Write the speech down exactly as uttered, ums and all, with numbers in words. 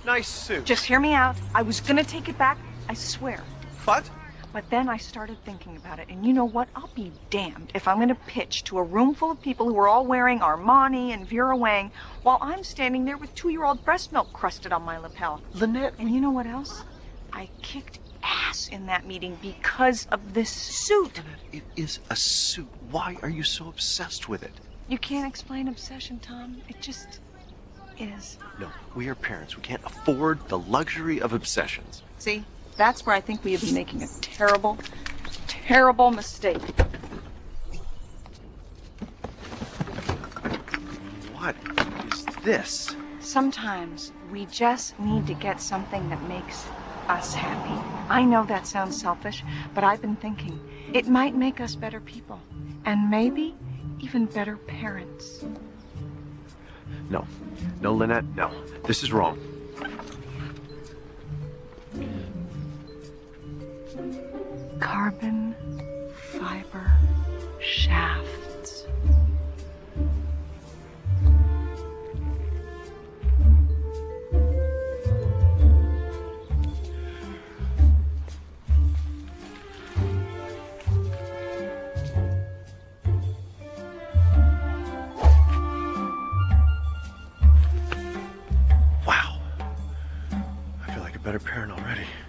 Nice suit. Just hear me out. I was gonna take it back, I swear. But? But then I started thinking about it, and you know what? I'll be damned if I'm gonna pitch to a room full of people who are all wearing Armani and Vera Wang while I'm standing there with two-year-old breast milk crusted on my lapel. Lynette. And you know what else? I kicked ass in that meeting because of this suit. Lynette, it is a suit. Why are you so obsessed with it? You can't explain obsession, Tom. It just is. No, we are parents. We can't afford the luxury of obsessions. See? That's where I think we have been making a terrible, terrible mistake. What is this? Sometimes we just need to get something that makes us happy. I know that sounds selfish, but I've been thinking it might make us better people, and maybe even better parents. No. No, Lynette, no. This is wrong. Carbon fiber shafts. Wow. I feel like a better parent already.